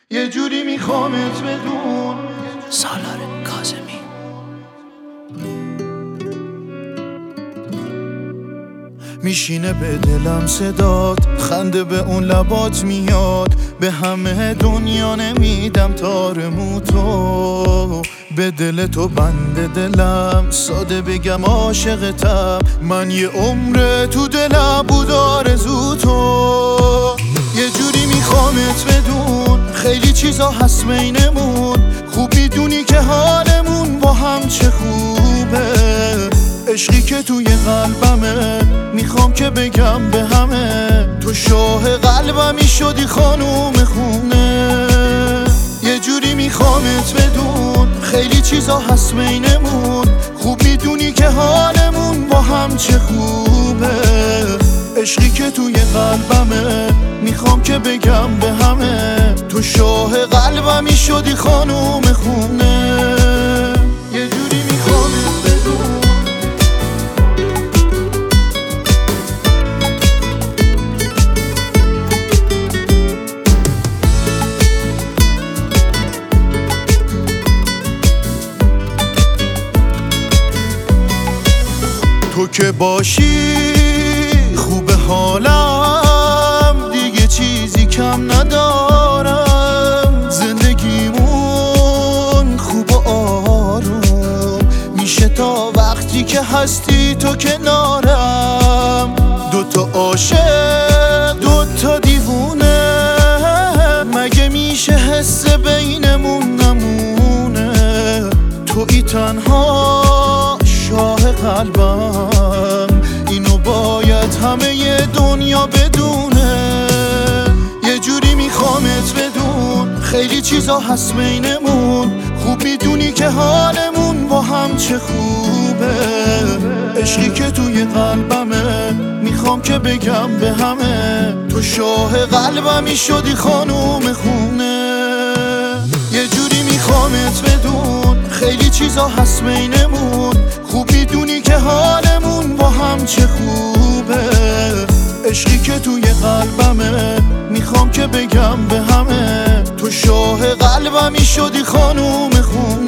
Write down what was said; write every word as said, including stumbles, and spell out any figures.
یه جوری میخوامت بدون. سالار کاظمی. میشینه به دلم صدات، خنده به اون لبات میاد. به همه دنیا نمیدم تار موتو، به دل تو بنده دلم، ساده بگم عاشقتم. من یه عمره تو دلم بود آرزو تو. یه جوری میخوامت بدون، خیلی چیزا هست بینمون. خوب میدونی که حالمون با هم چه خوبه. عشقی که توی قلبمه، میخوام که بگم به همه. تو شاه قلبمی شدی خانوم خونه. یه جوری میخوامت بدون، خیلی چیزا هست بینمون. خوب میدونی که حالمون با هم چه خوبه. عشقی که توی قلبمه، میخوام که بگم به همه. تو شاه قلبمی شدی خانوم خونه. یه جوری میخوامت بدون. تو که باشی خوب حالم، دیگه چیزی کم ندارم. زندگیمون خوب و آروم میشه تا وقتی که هستی تو کنارم. دوتا عاشق دوتا دیوونه، مگه میشه حس بینمون نمونه. تویی تنها شاه قلبم، اینو باید همه دنیا بدونه. یه جوری میخوامت بدون، خیلی چیزا هست بینمون. خوب میدونی که حالمون با هم چه خوبه. عشقی که توی قلبمه، میخوام که بگم به همه. تو شاه قلبمی شدی خانوم خونه. یه جوری میخوامت بدون، خیلی چیزا هست بینمون. خوب میدونی که حالمون با هم چه خوبه. عشقی که توی قلبمه، میخوام که بگم به همه. تو شاه قلبمی شدی خانوم خونه.